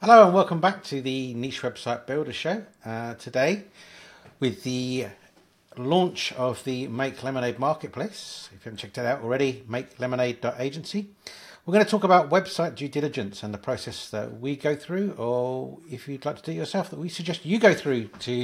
Hello and welcome back to the Niche Website Builder Show. Today, with the launch of the Make Lemonade Marketplace. If you haven't checked it out already, makelemonade.agency. We're going to talk about website due diligence and the process that we go through, or if you'd like to do it yourself, that we suggest you go through to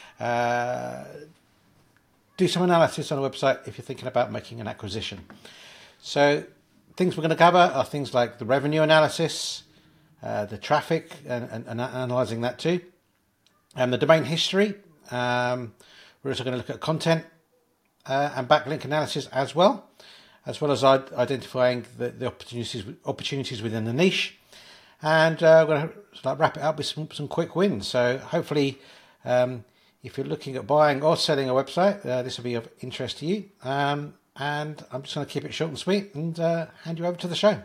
do some analysis on a website if you're thinking about making an acquisition. So things we're going to cover are things like the revenue analysis, the traffic and analysing that too, and the domain history. We're also going to look at content and backlink analysis as well as identifying the opportunities within the niche. And we're going to wrap it up with some quick wins. So hopefully, if you're looking at buying or selling a website, this will be of interest to you. And I'm just going to keep it short and sweet and hand you over to the show.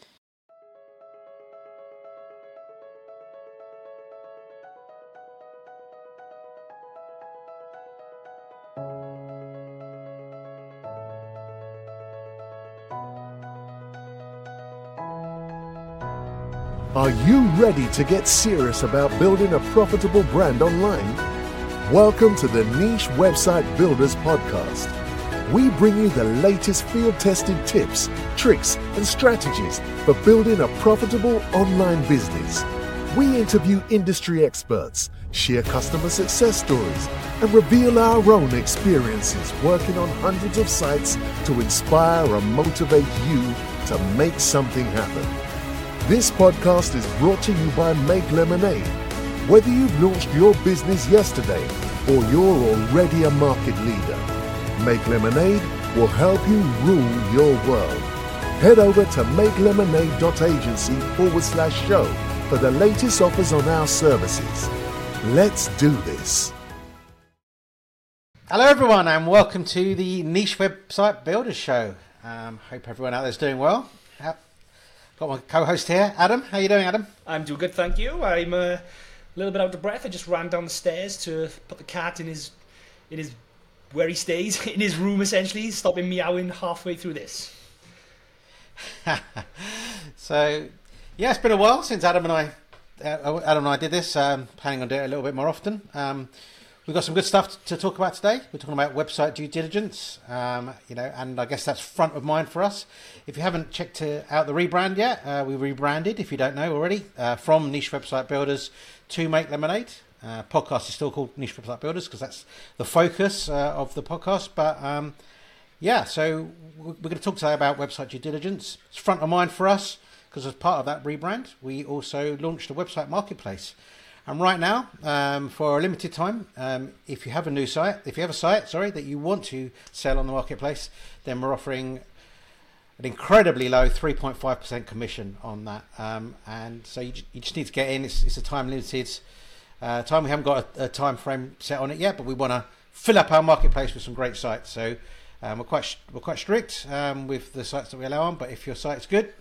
Are you ready to get serious about building a profitable brand online? Welcome to the Niche Website Builders Podcast. We bring you the latest field-tested tips, tricks, and strategies for building a profitable online business. We interview industry experts, share customer success stories, and reveal our own experiences working on hundreds of sites to inspire and motivate you to make something happen. This podcast is brought to you by Make Lemonade. Whether you've launched your business yesterday or you're already a market leader, Make Lemonade will help you rule your world. Head over to makelemonade.agency/show for the latest offers on our services. Let's do this. Hello everyone and welcome to the Niche Website Builders Show. Hope everyone out there is doing well. Got my co-host here, Adam. How you doing, Adam? I'm doing good, thank you. I'm a little bit out of breath. I just ran down the stairs to put the cat in his where he stays, in his room essentially, stopping meowing halfway through this. So, yeah, it's been a while since Adam and I did this. Planning on doing it a little bit more often. We've got some good stuff to talk about today. We're talking about website due diligence, and I guess that's front of mind for us. If you haven't checked out the rebrand yet, we rebranded, if you don't know already, from Niche Website Builders to Make Lemonade. Podcast is still called Niche Website Builders because that's the focus of the podcast. But so we're going to talk today about website due diligence. It's front of mind for us because as part of that rebrand, we also launched a website marketplace. And right now, for a limited time, if you have a site that you want to sell on the marketplace, then we're offering an incredibly low 3.5% commission on that. And so you just need to get in. It's a time limited time. We haven't got a time frame set on it yet, but we want to fill up our marketplace with some great sites. So we're quite strict with the sites that we allow on. But if your site's good,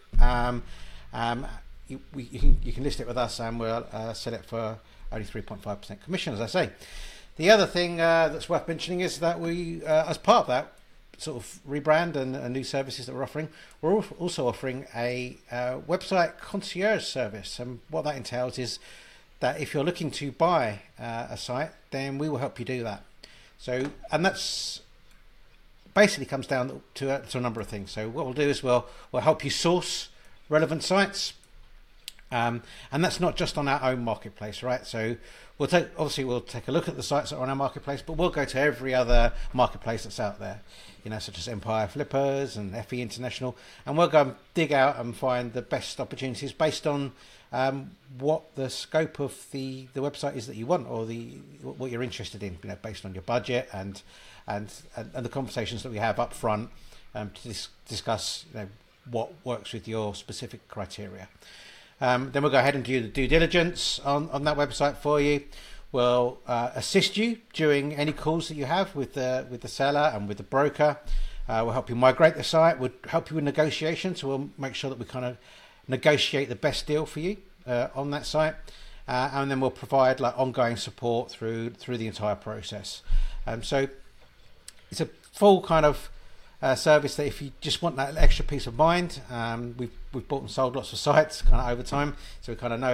you can list it with us and we'll sell it for only 3.5% commission, as I say. The other thing that's worth mentioning is that we, as part of that sort of rebrand and new services that we're offering, we're also offering a website concierge service. And what that entails is that if you're looking to buy a site, then we will help you do that. So, and that's basically comes down to a number of things. So what we'll do is we'll help you source relevant sites. And that's not just on our own marketplace, right? So we'll take a look at the sites that are on our marketplace, but we'll go to every other marketplace that's out there, such as Empire Flippers and FE International, and we'll go and dig out and find the best opportunities based on what the scope of the website is that you want, or what you're interested in, based on your budget and the conversations that we have up front to discuss what works with your specific criteria. Then we'll go ahead and do the due diligence on that website for you. We'll assist you during any calls that you have with the seller and with the broker. We'll help you migrate the site. We'll help you with negotiations. So we'll make sure that we kind of negotiate the best deal for you on that site. And then we'll provide ongoing support through the entire process. So it's a full kind of service that if you just want that extra peace of mind, we've bought and sold lots of sites kind of over time, so we kind of know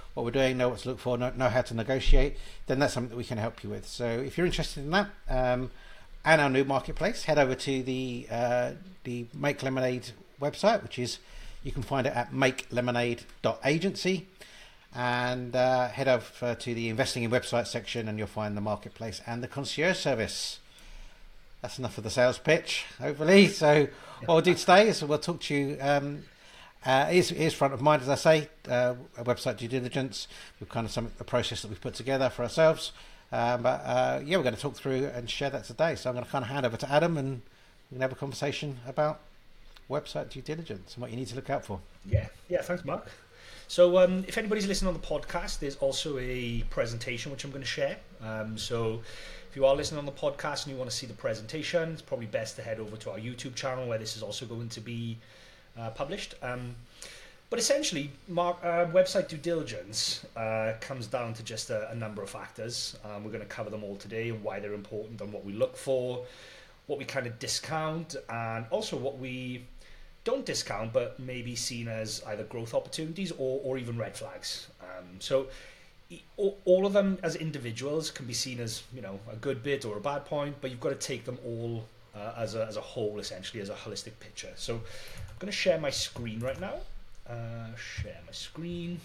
what we're doing, know what to look for, know how to negotiate, then that's something that we can help you with. So if you're interested in that and our new marketplace, head over to the Make Lemonade website, which is, you can find it at makelemonade.agency, and head over to the investing in website section, and you'll find the marketplace and the concierge service. That's enough of the sales pitch, hopefully. So what we'll do today is we'll talk to you. Is front of mind, as I say, a website due diligence. We've kind of a process that we've put together for ourselves. We're going to talk through and share that today. So I'm going to kind of hand over to Adam, and we can have a conversation about website due diligence and what you need to look out for. Yeah, thanks, Mark. So if anybody's listening on the podcast, there's also a presentation which I'm going to share. So if you are listening on the podcast and you want to see the presentation, it's probably best to head over to our YouTube channel, where this is also going to be published. But essentially, website due diligence comes down to just a number of factors. We're going to cover them all today, and why they're important, and what we look for, what we kind of discount, and also what we don't discount but maybe seen as either growth opportunities or even red flags. So all of them as individuals can be seen as, you know, a good bit or a bad point, but you've got to take them all as a whole, essentially, as a holistic picture. So I'm going to share my screen right now. Share my screen,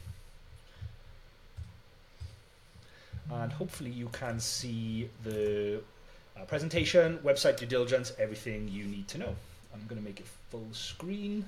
and hopefully you can see the presentation, website due diligence, everything you need to know. I'm going to make it full screen.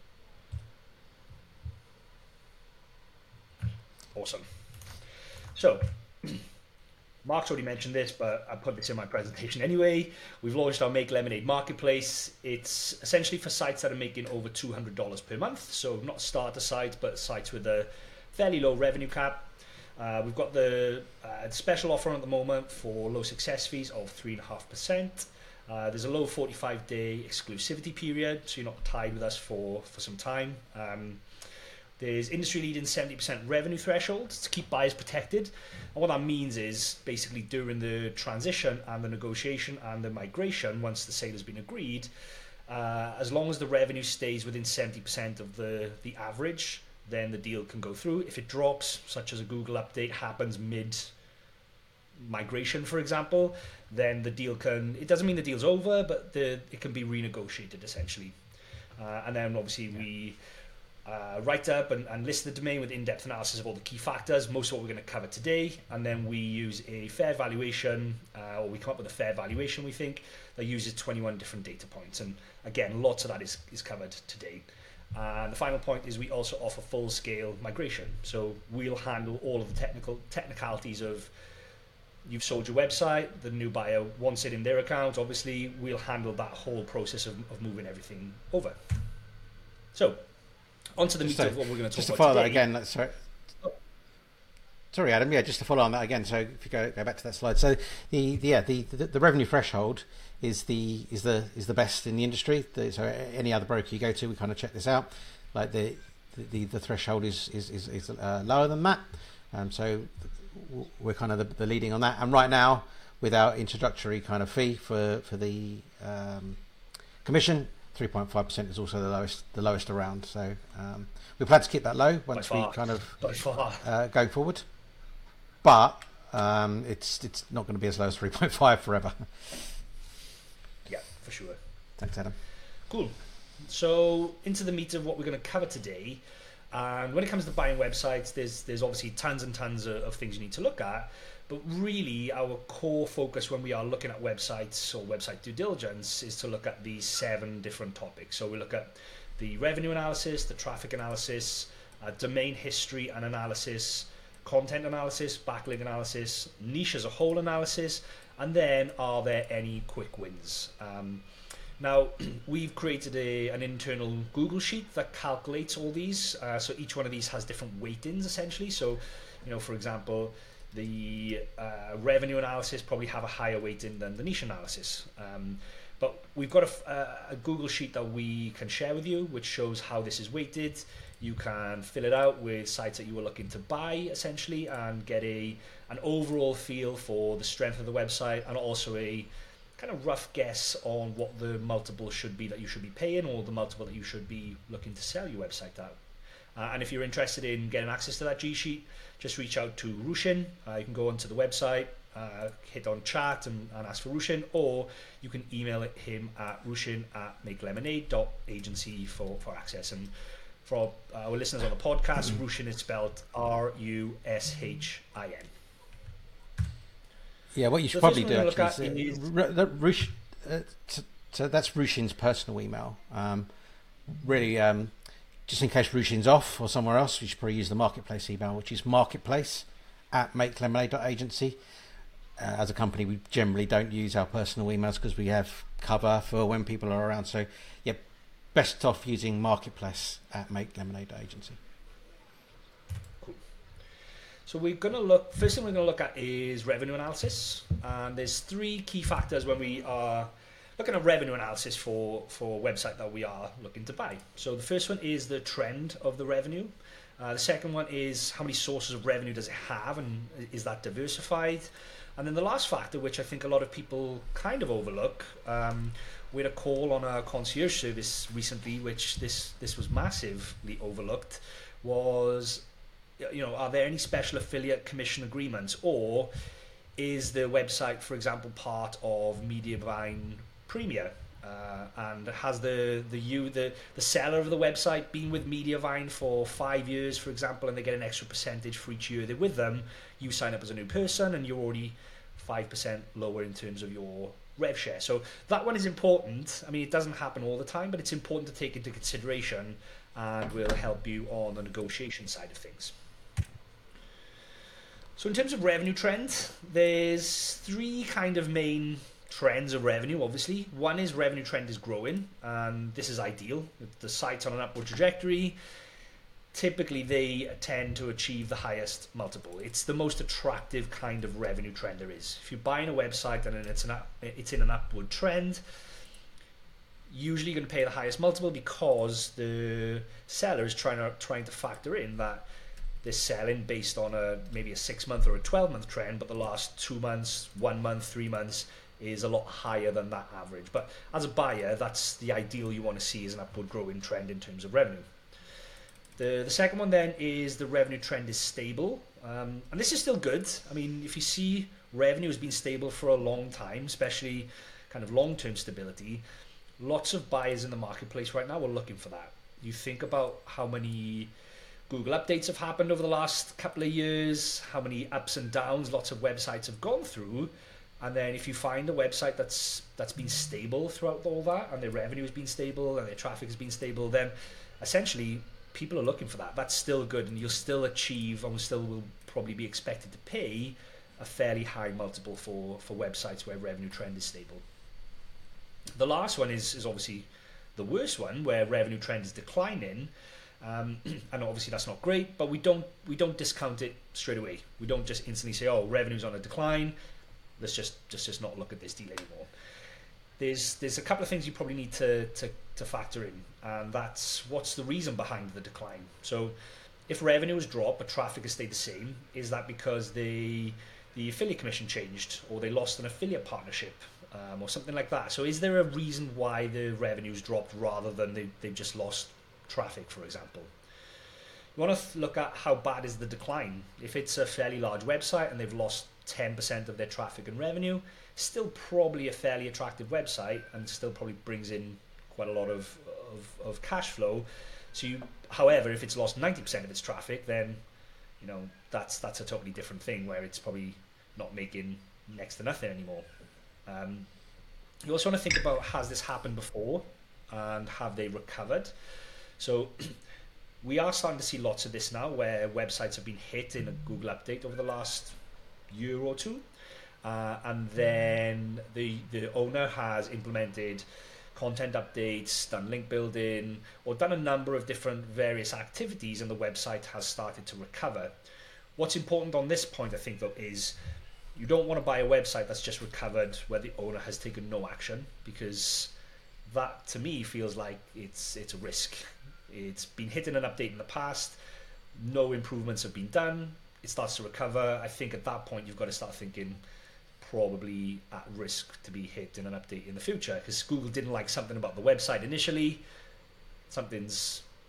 Awesome. So Mark's already mentioned this, but I put this in my presentation anyway. We've launched our Make Lemonade marketplace. It's essentially for sites that are making over $200 per month. So not starter sites, but sites with a fairly low revenue cap. We've got the special offer at the moment for low success fees of 3.5%. There's a low 45-day exclusivity period, so you're not tied with us for some time. There's industry-leading 70% revenue threshold to keep buyers protected. And what that means is basically during the transition and the negotiation and the migration, once the sale has been agreed, as long as the revenue stays within 70% of the average, then the deal can go through. If it drops, such as a Google update happens mid-migration, for example, then the deal it doesn't mean the deal's over, but it can be renegotiated, essentially. And then obviously we write up and list the domain with in-depth analysis of all the key factors, most of what we're going to cover today, and then we use a fair valuation, or we come up with a fair valuation, we think, that uses 21 different data points, and again, lots of that is covered today. And the final point is we also offer full-scale migration, so we'll handle all of the technicalities of, you've sold your website, the new buyer wants it in their account, obviously we'll handle that whole process of moving everything over. So on to the meat of what we're going to talk about today. Just to follow that again, sorry Adam, just to follow on that again, so if you go back to that slide, so the revenue threshold is the best in the industry. So any other broker you go to, we kind of check this out, like the threshold is lower than that, so we're kind of the leading on that. And right now, with our introductory kind of fee for the commission, 3.5% is also the lowest around. So we plan to keep that low once we kind of go forward. But it's not going to be as low as 3.5 forever. Yeah, for sure. Thanks, Adam. Cool. So into the meat of what we're going to cover today. And when it comes to buying websites, there's obviously tons and tons of things you need to look at. But really, our core focus when we are looking at websites or website due diligence is to look at these 7 different topics. So we look at the revenue analysis, the traffic analysis, domain history and analysis, content analysis, backlink analysis, niche as a whole analysis, and then are there any quick wins? Now, we've created an internal Google sheet that calculates all these. So each one of these has different weightings, essentially. So, for example, the revenue analysis probably have a higher weighting than the niche analysis. But we've got a Google sheet that we can share with you, which shows how this is weighted. You can fill it out with sites that you were looking to buy, essentially, and get an overall feel for the strength of the website, and also a kind of rough guess on what the multiple should be that you should be paying, or the multiple that you should be looking to sell your website at. And if you're interested in getting access to that G Sheet, just reach out to Rushin. You can go onto the website, hit on chat and ask for Rushin, or you can email him at rushin@makelemonade.agency for access. And for our listeners on the podcast, Rushin is spelled Rushin. Yeah, what you should probably do actually is so that's Rushin's personal email. Really, just in case Rushin's off or somewhere else, you should probably use the marketplace email, which is marketplace@makelemonade.agency. As a company, we generally don't use our personal emails because we have cover for when people are around. So, yeah, best off using marketplace@makelemonade.agency. Cool. So we're going to look, first thing we're going to look at is revenue analysis. And there's 3 key factors when we are looking at revenue analysis for a website that we are looking to buy. So the first one is the trend of the revenue. The second one is how many sources of revenue does it have, and is that diversified? And then the last factor, which I think a lot of people kind of overlook, we had a call on a concierge service recently, which this was massively overlooked, was, are there any special affiliate commission agreements, or is the website, for example, part of Mediavine Premier? And has the seller of the website been with Mediavine for 5 years, for example, and they get an extra percentage for each year they're with them? You sign up as a new person and you're already 5% lower in terms of your rev share. So that one is important. I mean, it doesn't happen all the time, but it's important to take into consideration and will help you on the negotiation side of things. So in terms of revenue trends, there's 3 kind of main trends of revenue, obviously. One is revenue trend is growing, and this is ideal. The site's on an upward trajectory. Typically, they tend to achieve the highest multiple. It's the most attractive kind of revenue trend there is. If you're buying a website and it's in an upward trend, usually you're going to pay the highest multiple because the seller is trying to factor in that they're selling based on maybe a 6-month or a 12-month trend, but the last 2 months, 1 month, 3 months is a lot higher than that average. But as a buyer, that's the ideal you want to see, is an upward growing trend in terms of revenue. The second one then is the revenue trend is stable. And this is still good. I mean, if you see revenue has been stable for a long time, especially kind of long-term stability, lots of buyers in the marketplace right now are looking for that. You think about how many Google updates have happened over the last couple of years, how many ups and downs lots of websites have gone through. And then if you find a website that's been stable throughout all that, and their revenue has been stable and their traffic has been stable, then essentially people are looking for that. That's still good, and you'll still achieve, and still will probably be expected to pay a fairly high multiple for websites where revenue trend is stable. The last one is obviously the worst one, where revenue trend is declining. And obviously that's not great, but we don't discount it straight away. We don't just instantly say, oh, revenue's on a decline, let's just not look at this deal anymore. There's a couple of things you probably need to factor in, and that's what's the reason behind the decline. So if revenue has dropped but traffic has stayed the same, is that because the affiliate commission changed, or they lost an affiliate partnership, or something like that? So is there a reason why the revenue's dropped rather than they've just lost traffic, for example? You want to look at how bad is the decline. If it's a fairly large website and they've lost 10% of their traffic and revenue, still probably a fairly attractive website and still probably brings in quite a lot of cash flow. So however, if it's lost 90% of its traffic, then that's a totally different thing, where it's probably not making next to nothing anymore. You also want to think about, has this happened before and have they recovered? So we are starting to see lots of this now, where websites have been hit in a Google update over the last year or two, and then the owner has implemented content updates, done link building, or done a number of different various activities, and the website has started to recover. What's important on this point, I think, though, is you don't want to buy a website that's just recovered where the owner has taken no action, because that to me feels like it's a risk. It's been hit in an update in the past, no improvements have been done, it starts to recover. I think at that point you've got to start thinking probably at risk to be hit in an update in the future, because Google didn't like something about the website initially, something's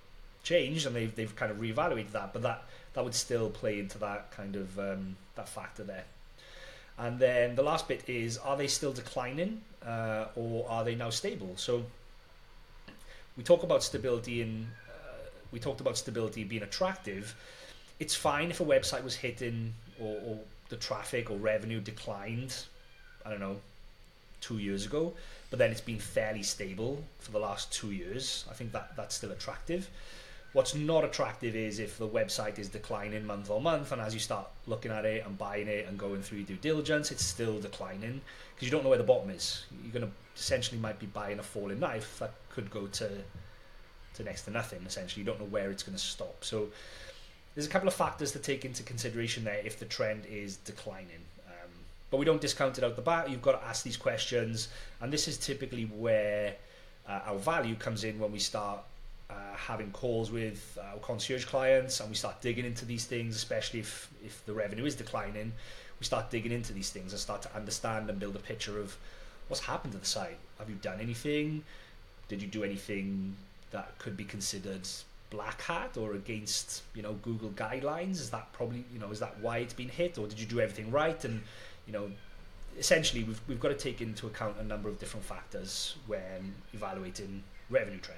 changed and they've kind of reevaluated that, but that would still play into that kind of that factor there. And then the last bit is, are they still declining or are they now stable? So we talk about stability we talked about stability being attractive. It's fine if a website was hitting or the traffic or revenue declined, I don't know, 2 years ago, but then it's been fairly stable for the last 2 years. I think that's still attractive. What's not attractive is if the website is declining month on month, and as you start looking at it and buying it and going through your due diligence, it's still declining because you don't know where the bottom is. You're going to essentially might be buying a falling knife that could go to next to nothing. Essentially, you don't know where it's going to stop. So there's a couple of factors to take into consideration there if the trend is declining. But we don't discount it out the bat. You've got to ask these questions, and this is typically where our value comes in when we start having calls with our concierge clients and we start digging into these things, especially if the revenue is declining. We start digging into these things and start to understand and build a picture of what's happened to the site. Have you done anything? Did you do anything that could be considered black hat or against, Google guidelines? Is that probably, is that why it's been hit, or did you do everything right? And essentially we've got to take into account a number of different factors when evaluating revenue trend.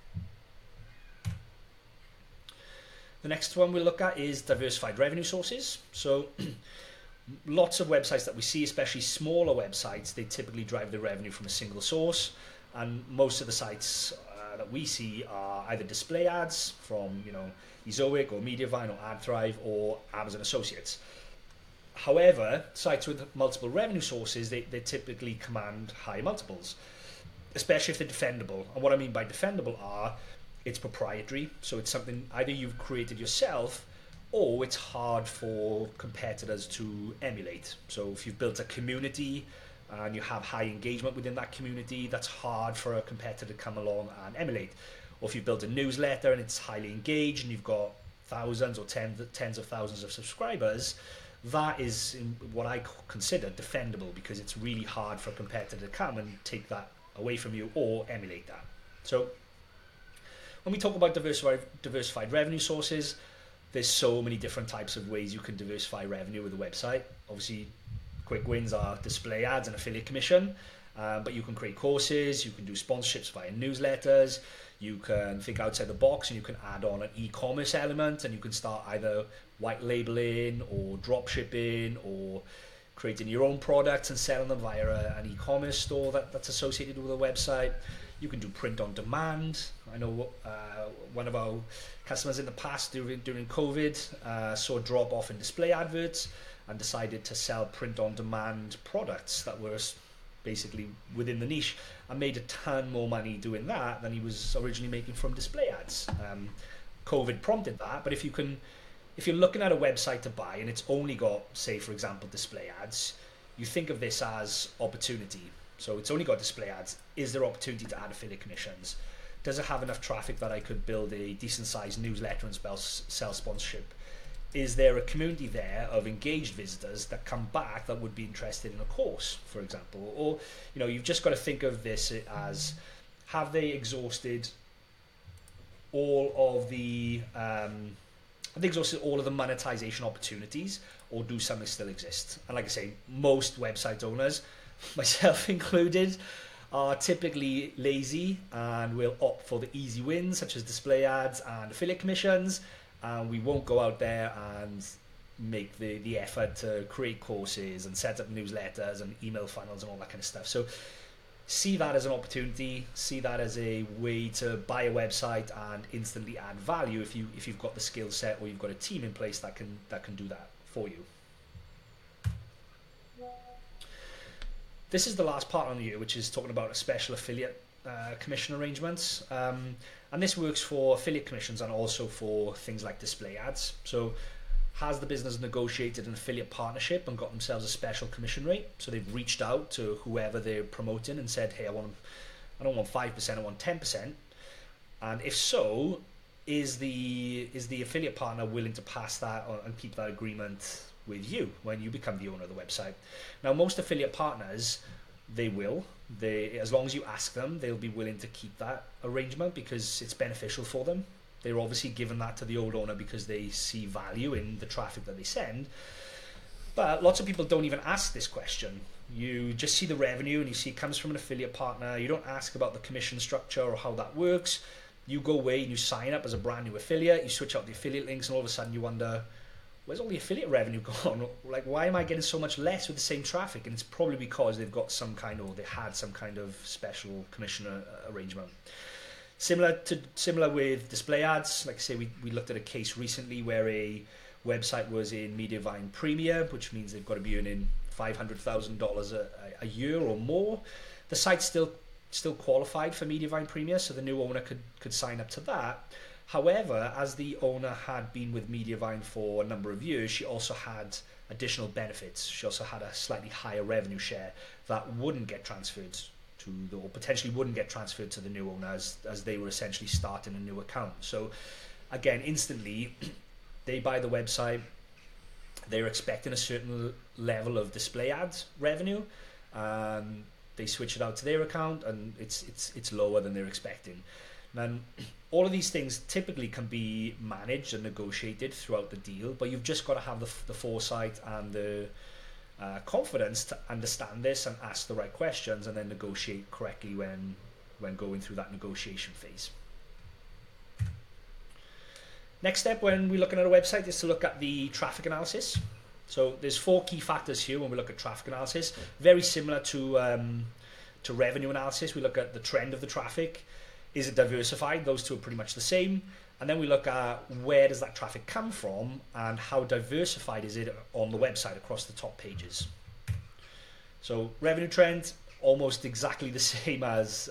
The next one we'll look at is diversified revenue sources. So lots of websites that we see, especially smaller websites, they typically drive their revenue from a single source, and most of the sites that we see are either display ads from Ezoic or Mediavine or AdThrive or Amazon Associates. However, sites with multiple revenue sources, they typically command high multiples, especially if they're defendable. And what I mean by defendable are, it's proprietary, so it's something either you've created yourself or it's hard for competitors to emulate. So if you've built a community and you have high engagement within that community, that's hard for a competitor to come along and emulate. Or if you've built a newsletter and it's highly engaged and you've got thousands or tens of thousands of subscribers, that is what I consider defendable, because it's really hard for a competitor to come and take that away from you or emulate that. So when we talk about diversified revenue sources, there's so many different types of ways you can diversify revenue with a website. Obviously, quick wins are display ads and affiliate commission, but you can create courses, you can do sponsorships via newsletters, you can think outside the box and you can add on an e-commerce element, and you can start either white labeling or drop shipping or creating your own products and selling them via an e-commerce store that's associated with a website. You can do print on demand. I know one of our customers in the past during COVID saw a drop off in display adverts and decided to sell print on demand products that were basically within the niche, and made a ton more money doing that than he was originally making from display ads. COVID prompted that, but if you're looking at a website to buy and it's only got, say for example, display ads, you think of this as opportunity. So it's only got display ads. Is there opportunity to add affiliate commissions? Does it have enough traffic that I could build a decent sized newsletter and sell sponsorship? Is there a community there of engaged visitors that come back that would be interested in a course, for example? Or, you've just got to think of this as, have they exhausted all of the monetization opportunities, or do some still exist? And like I say, most website owners, myself included, are typically lazy and will opt for the easy wins such as display ads and affiliate commissions, and we won't go out there and make the effort to create courses and set up newsletters and email funnels and all that kind of stuff. So see that as an opportunity, see that as a way to buy a website and instantly add value if you've got the skill set or you've got a team in place that can do that for you. This is the last part on you, which is talking about a special affiliate commission arrangements. And this works for affiliate commissions and also for things like display ads. So has the business negotiated an affiliate partnership and got themselves a special commission rate? So they've reached out to whoever they're promoting and said, hey, I don't want 5%, I want 10%. And if so, is the affiliate partner willing to pass that and keep that agreement with you when you become the owner of the website? Now, most affiliate partners, as long as you ask them, they'll be willing to keep that arrangement because it's beneficial for them. They're obviously giving that to the old owner because they see value in the traffic that they send. But lots of people don't even ask this question. You just see the revenue and you see it comes from an affiliate partner. You don't ask about the commission structure or how that works. You go away and you sign up as a brand new affiliate. You switch out the affiliate links and all of a sudden you wonder, where's all the affiliate revenue gone? Like, why am I getting so much less with the same traffic? And it's probably because they've got some kind, or they had some kind of special commission arrangement. Similar with display ads. Like I say, we looked at a case recently where a website was in Mediavine Premier, which means they've got to be earning $500,000 a year or more. The site still qualified for Mediavine Premier, so the new owner could sign up to that. However, as the owner had been with Mediavine for a number of years, she also had additional benefits. She also had a slightly higher revenue share that wouldn't get transferred or potentially wouldn't get transferred to the new owner as they were essentially starting a new account. So again, instantly, they buy the website, they're expecting a certain level of display ads revenue, they switch it out to their account and it's lower than they're expecting. And all of these things typically can be managed and negotiated throughout the deal, but you've just got to have the foresight and the confidence to understand this and ask the right questions and then negotiate correctly when going through that negotiation phase. Next step when we're looking at a website is to look at the traffic analysis. So there's 4 key factors here when we look at traffic analysis. Very similar to revenue analysis. We look at the trend of the traffic. Is it diversified? Those two are pretty much the same. And then we look at where does that traffic come from and how diversified is it on the website across the top pages. So revenue trend, almost exactly the same as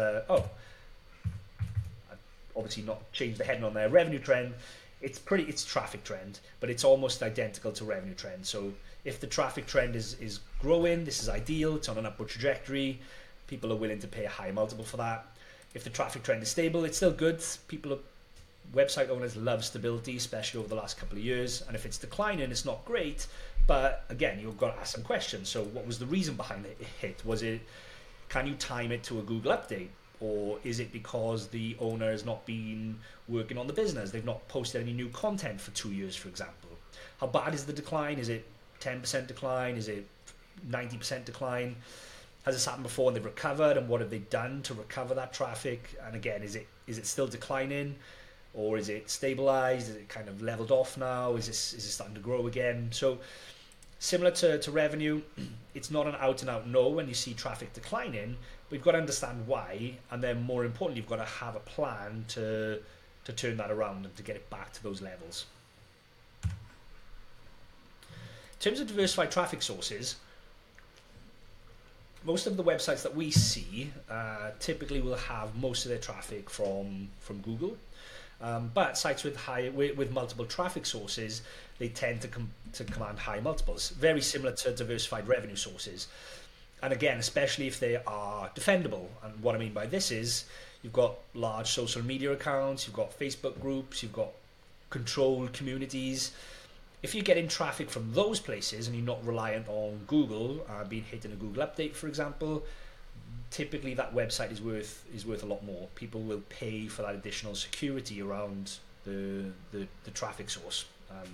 obviously not change the heading on there. Revenue trend, it's traffic trend, but it's almost identical to revenue trend. So if the traffic trend is growing, this is ideal, it's on an upward trajectory, people are willing to pay a high multiple for that. If the traffic trend is stable, it's still good. Website owners love stability, especially over the last couple of years. And if it's declining, it's not great. But again, you've got to ask some questions. So what was the reason behind the hit? Can you time it to a Google update? Or is it because the owner has not been working on the business? They've not posted any new content for 2 years, for example. How bad is the decline? Is it 10% decline? Is it 90% decline? Has this happened before and they've recovered? And what have they done to recover that traffic? And again, is it still declining? Or is it stabilized? Is it kind of leveled off now? Is it starting to grow again? So similar to revenue, it's not an out-and-out no when you see traffic declining, but you've got to understand why, and then more importantly, you've got to have a plan to turn that around and to get it back to those levels. In terms of diversified traffic sources, most of the websites that we see typically will have most of their traffic from Google. But sites with multiple traffic sources, they tend to command high multiples, very similar to diversified revenue sources. And again, especially if they are defendable. And what I mean by this is you've got large social media accounts, you've got Facebook groups, you've got controlled communities. If you're getting traffic from those places and you're not reliant on Google, being hit in a Google update, for example, typically that website is worth a lot more. People will pay for that additional security around the traffic source.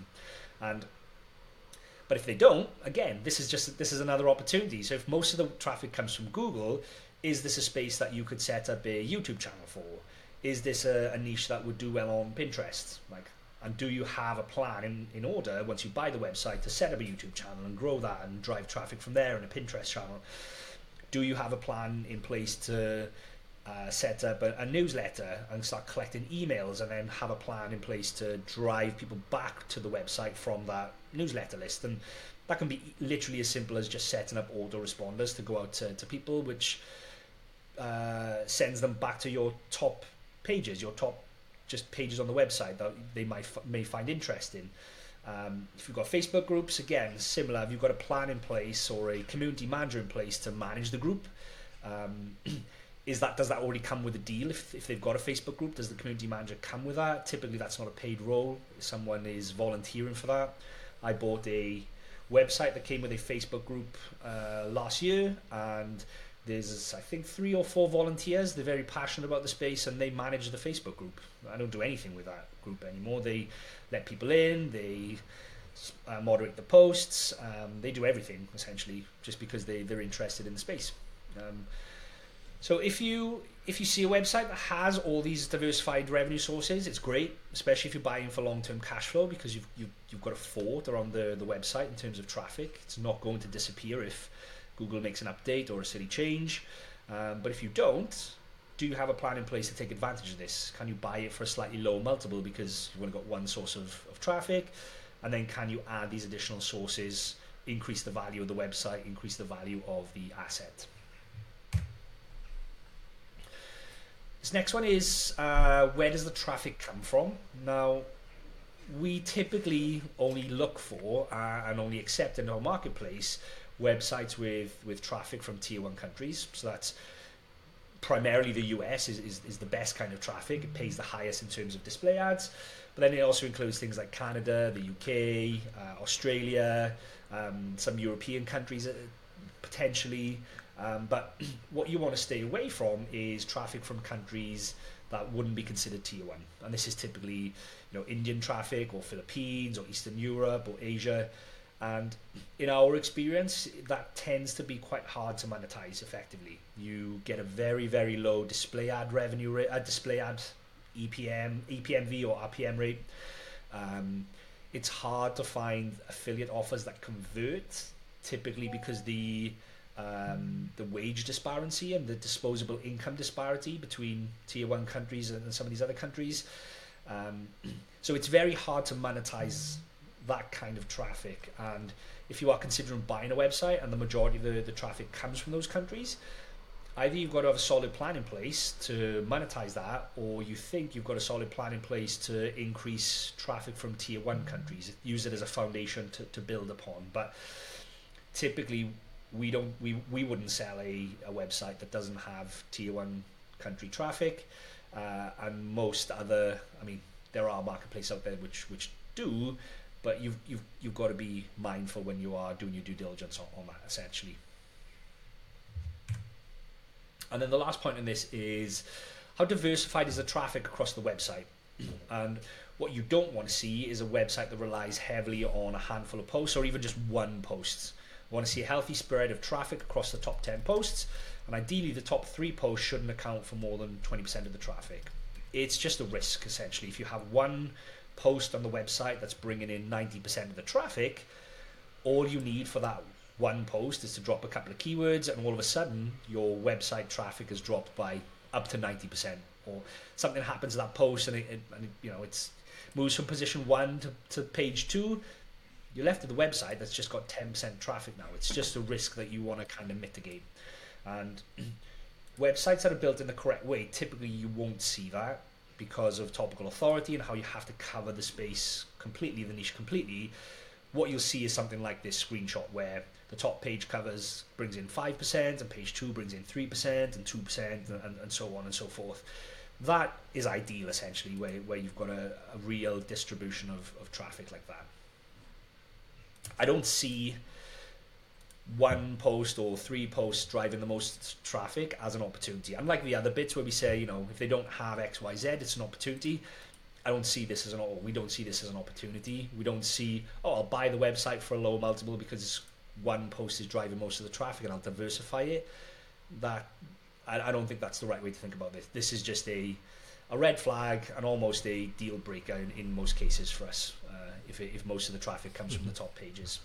But if they don't, again, this is another opportunity. So if most of the traffic comes from Google, is this a space that you could set up a YouTube channel for? Is this a niche that would do well on Pinterest? And do you have a plan in order, once you buy the website, to set up a YouTube channel and grow that and drive traffic from there in a Pinterest channel? Do you have a plan in place to set up a newsletter and start collecting emails, and then have a plan in place to drive people back to the website from that newsletter list? And that can be literally as simple as just setting up autoresponders to go out to people, which sends them back to your top pages, just pages on the website that they may find interesting. If you've got Facebook groups, again, similar. Have you got a plan in place or a community manager in place to manage the group? Does that already come with a deal? If they've got a Facebook group, does the community manager come with that? Typically, that's not a paid role. Someone is volunteering for that. I bought a website that came with a Facebook group last year, and There's, I think, 3 or 4 volunteers. They're very passionate about the space, and they manage the Facebook group. I don't do anything with that group anymore. They let people in, they moderate the posts, they do everything, essentially, just because they're interested in the space. So if you see a website that has all these diversified revenue sources, it's great, especially if you're buying for long-term cash flow, because you've got a fort around the website in terms of traffic. It's not going to disappear if Google makes an update or a silly change. But if you don't, do you have a plan in place to take advantage of this? Can you buy it for a slightly lower multiple because you've only got one source of traffic? And then can you add these additional sources, increase the value of the website, increase the value of the asset? This next one is where does the traffic come from? Now, we typically only look for and only accept in our marketplace websites with traffic from tier 1 countries. So that's primarily the US is the best kind of traffic. It pays the highest in terms of display ads. But then it also includes things like Canada, the UK, Australia, some European countries potentially. But what you want to stay away from is traffic from countries that wouldn't be considered tier 1. And this is typically, Indian traffic or Philippines or Eastern Europe or Asia. And in our experience, that tends to be quite hard to monetize effectively. You get a very, very low display ad revenue rate, display ad EPMV or RPM rate. It's hard to find affiliate offers that convert, typically because the wage disparity and the disposable income disparity between tier 1 countries and some of these other countries. So it's very hard to monetize that kind of traffic. And if you are considering buying a website and the majority of the traffic comes from those countries, either you've got to have a solid plan in place to monetize that, or you think you've got a solid plan in place to increase traffic from tier 1 countries, use it as a foundation to build upon. But typically we wouldn't sell a website that doesn't have tier 1 country traffic, and most other, there are marketplaces out there which do, but you've got to be mindful when you are doing your due diligence on that, essentially. And then the last point in this is how diversified is the traffic across the website? And what you don't want to see is a website that relies heavily on a handful of posts or even just one post. You want to see a healthy spread of traffic across the top 10 posts, and ideally the top 3 posts shouldn't account for more than 20% of the traffic. It's just a risk, essentially. If you have one post on the website that's bringing in 90% of the traffic, all you need for that one post is to drop a couple of keywords, and all of a sudden your website traffic has dropped by up to 90%, or something happens to that post and it moves from position 1 to page 2. You're left with a website that's just got 10% traffic now. It's just a risk that you want to kind of mitigate. And websites that are built in the correct way, typically you won't see that because of topical authority and how you have to cover the space completely, the niche completely. What you'll see is something like this screenshot where the top page covers brings in 5% and page 2 brings in 3% and 2% and so on and so forth. That is ideal, essentially, where you've got a real distribution of traffic like that. I don't see one post or 3 posts driving the most traffic as an opportunity. Unlike the other bits where we say, if they don't have X, Y, Z, it's an opportunity. We don't see this as an opportunity. We don't see, I'll buy the website for a low multiple because one post is driving most of the traffic and I'll diversify it. I don't think that's the right way to think about this. This is just a red flag and almost a deal breaker in most cases for us, if most of the traffic comes from the top pages.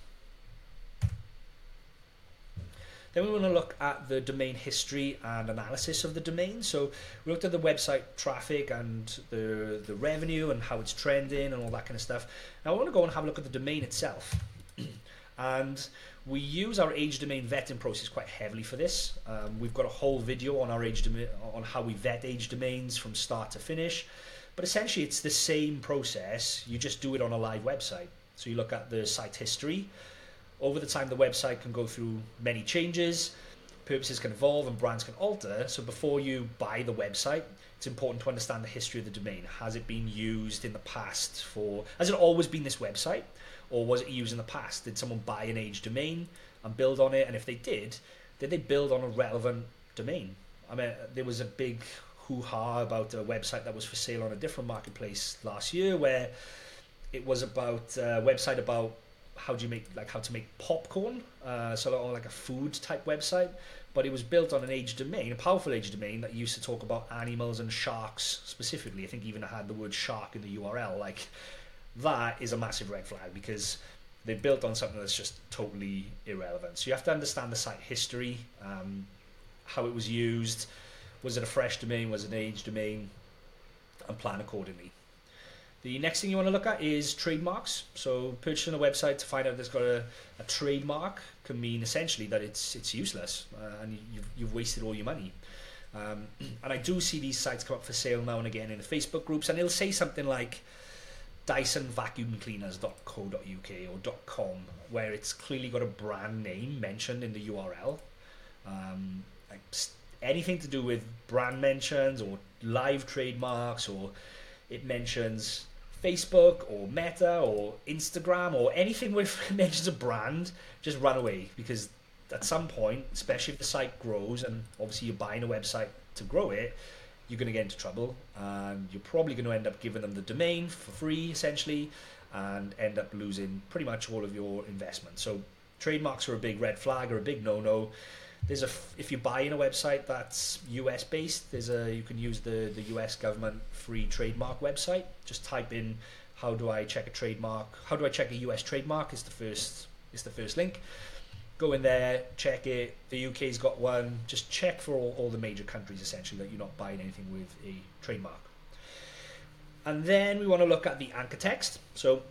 Then we want to look at the domain history and analysis of the domain. So we looked at the website traffic and the revenue and how it's trending and all that kind of stuff. Now I want to go and have a look at the domain itself. And we use our age domain vetting process quite heavily for this. We've got a whole video on on how we vet age domains from start to finish. But essentially it's the same process, you just do it on a live website. So you look at the site history. Over the time, the website can go through many changes, purposes can evolve and brands can alter. So before you buy the website, it's important to understand the history of the domain. Has it been used in the past has it always been this website, or was it used in the past? Did someone buy an age domain and build on it? And if they did, did they build on a relevant domain? I mean, there was a big hoo-ha about a website that was for sale on a different marketplace last year, where it was about a website about how to make popcorn, so like a food type website, but it was built on an age domain, a powerful age domain that used to talk about animals and sharks specifically. I think even had the word shark in the URL. Like, that is a massive red flag, because they built on something that's just totally irrelevant. So you have to understand the site history, how it was used, was it a fresh domain, was it an age domain, and plan accordingly. The next thing you want to look at is trademarks. So purchasing a website to find out it's got a trademark can mean essentially that it's useless, and you've wasted all your money. And I do see these sites come up for sale now and again in the Facebook groups, and it'll say something like DysonVacuumCleaners.co.uk or .com, where it's clearly got a brand name mentioned in the URL. Like anything to do with brand mentions or live trademarks, or it mentions Facebook or Meta or Instagram or anything where it mentions a brand, just run away, because at some point, especially if the site grows and obviously you're buying a website to grow it, you're going to get into trouble, and you're probably going to end up giving them the domain for free essentially, and end up losing pretty much all of your investment. So trademarks are a big red flag or a big no-no. If you're buying a website that's US based, you can use the US government free trademark website. Just type in how do I check a trademark? How do I check a US trademark? Is the first link. Go in there, check it. The UK's got one. Just check for all the major countries essentially that you're not buying anything with a trademark. And then we want to look at the anchor text. So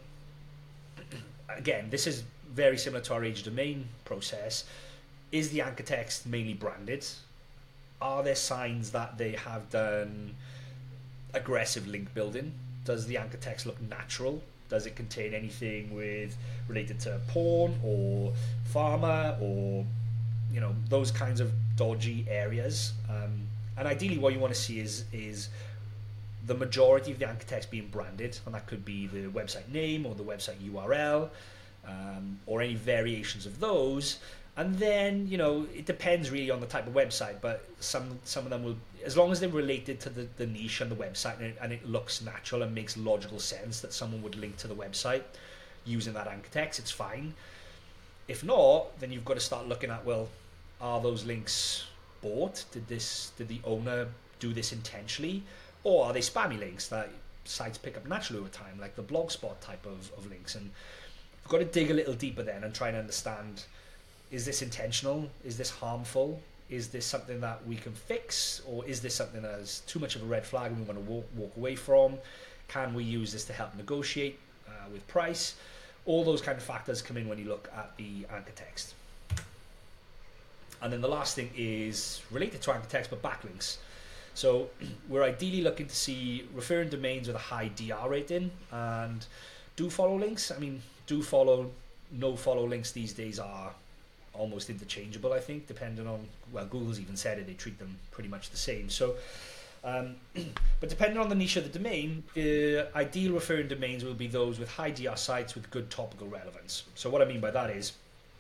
again, this is very similar to our age domain process. Is the anchor text mainly branded? Are there signs that they have done aggressive link building? Does the anchor text look natural? Does it contain anything related to porn or pharma or those kinds of dodgy areas? And ideally, what you want to see is the majority of the anchor text being branded, and that could be the website name or the website URL, or any variations of those. And then, it depends really on the type of website, but some of them will, as long as they're related to the niche and the website, and it looks natural and makes logical sense that someone would link to the website using that anchor text, it's fine. If not, then you've got to start looking at, well, are those links bought? Did the owner do this intentionally? Or are they spammy links that sites pick up naturally over time, like the Blogspot type of links? And you've got to dig a little deeper then and try and understand, is this intentional? Is this harmful? Is this something that we can fix? Or is this something that is too much of a red flag and we want to walk away from? Can we use this to help negotiate with price? All those kind of factors come in when you look at the anchor text. And then the last thing is related to anchor text, but backlinks. So we're ideally looking to see referring domains with a high DR rating and do follow links. I mean, do follow, no follow links these days are almost interchangeable, I think, depending on, well, Google's even said it, they treat them pretty much the same. So, but depending on the niche of the domain, ideal referring domains will be those with high DR sites with good topical relevance. So what I mean by that is,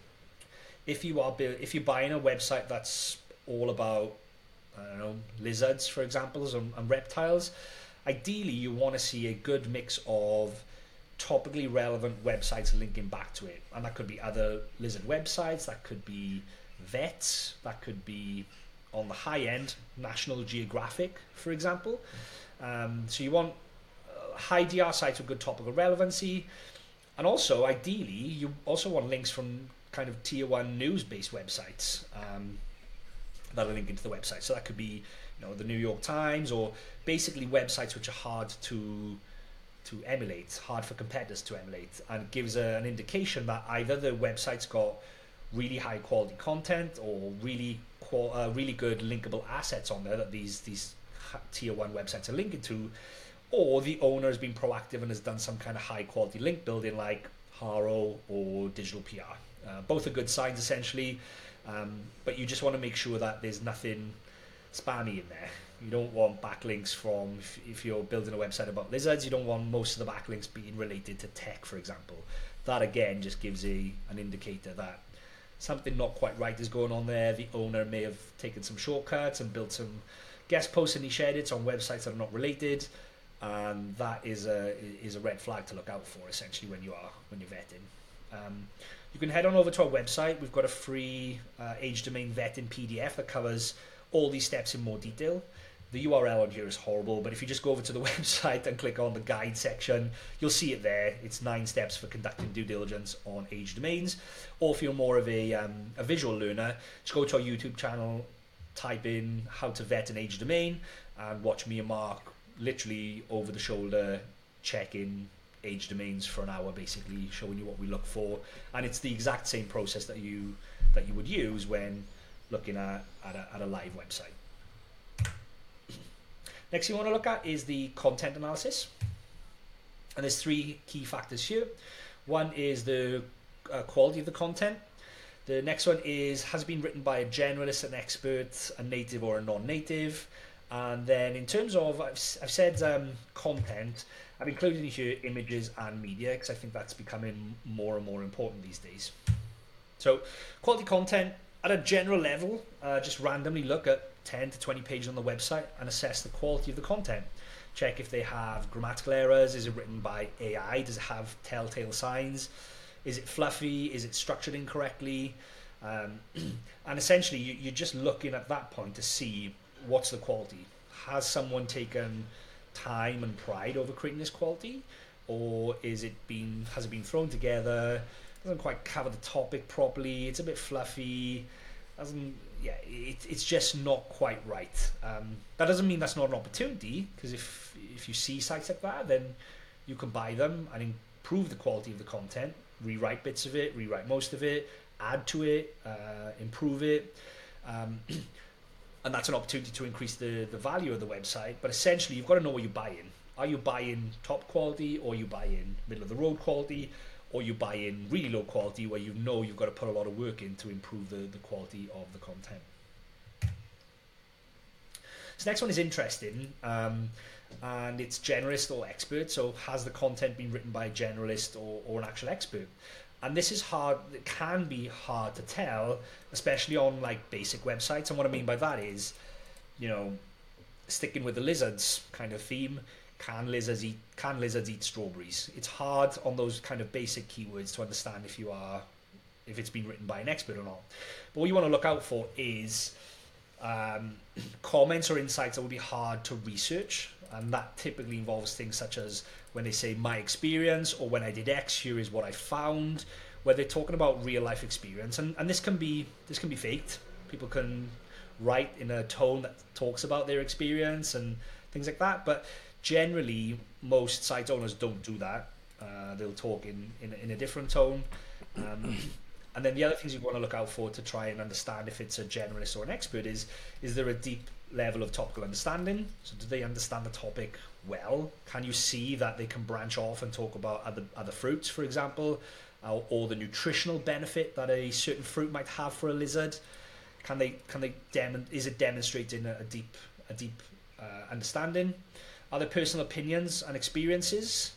if you're buying a website that's all about, I don't know, lizards, for example, and reptiles, ideally you want to see a good mix of topically relevant websites linking back to it, and that could be other lizard websites, that could be vets, that could be on the high end National Geographic, for example. So you want high DR sites with good topical relevancy, and also ideally you also want links from kind of tier 1 news based websites that are linking to the website. So that could be, the New York Times, or basically websites which are hard to emulate, hard for competitors to emulate, and it gives an indication that either the website's got really high quality content or really good linkable assets on there that these tier 1 websites are linking to, or the owner has been proactive and has done some kind of high quality link building like Haro or digital PR. Both are good signs essentially, but you just want to make sure that there's nothing spammy in there. You don't want backlinks from, if you're building a website about lizards, you don't want most of the backlinks being related to tech, for example. That again just gives an indicator that something not quite right is going on there. The owner may have taken some shortcuts and built some guest posts and niche edits on websites that are not related, and that is a red flag to look out for, essentially, when you're vetting. You can head on over to our website. We've got a free age domain vetting PDF that covers all these steps in more detail. The URL on here is horrible, but if you just go over to the website and click on the guide section, you'll see it there. It's 9 steps for conducting due diligence on age domains. Or if you're more of a visual learner, just go to our YouTube channel, type in how to vet an age domain, and watch me and Mark literally over the shoulder check in age domains for an hour, basically showing you what we look for. And it's the exact same process that you would use when looking at a live website. Next thing you want to look at is the content analysis. And there's 3 key factors here. One is the quality of the content. The next one is, has it been written by a generalist, an expert, a native or a non-native? And then in terms of, I've said content, I've included in here images and media, because I think that's becoming more and more important these days. So quality content, at a general level, just randomly look at 10 to 20 pages on the website and assess the quality of the content. Check if they have grammatical errors. Is it written by AI? Does it have telltale signs? Is it fluffy? Is it structured incorrectly? And essentially, you're just looking at that point to see what's the quality. Has someone taken time and pride over creating this quality? Or has it been thrown together? Doesn't quite cover the topic properly. It's a bit fluffy. It's just not quite right. That doesn't mean that's not an opportunity, because if you see sites like that, then you can buy them and improve the quality of the content, rewrite bits of it, rewrite most of it, add to it, improve it, and that's an opportunity to increase the value of the website. But essentially, you've got to know what you're buying. Are you buying top quality, or you buying middle of the road quality, or you buy in really low quality where you know you've got to put a lot of work in to improve the quality of the content. This next one is interesting, and it's generalist or expert. So has the content been written by a generalist or an actual expert? And this is hard. It can be hard to tell, especially on like basic websites. And what I mean by that is, sticking with the lizards kind of theme. Can lizards eat strawberries? It's hard on those kind of basic keywords to understand if it's been written by an expert or not. But what you want to look out for is comments or insights that would be hard to research, and that typically involves things such as when they say my experience, or when I did X, here is what I found, where they're talking about real life experience, and this can be faked. People can write in a tone that talks about their experience and things like that, but generally, most site owners don't do that. They'll talk in a different tone. And then the other things you want to look out for to try and understand if it's a generalist or an expert is there a deep level of topical understanding? So do they understand the topic well? Can you see that they can branch off and talk about other fruits, for example, or the nutritional benefit that a certain fruit might have for a lizard? Is it demonstrating a deep understanding? Are there personal opinions and experiences?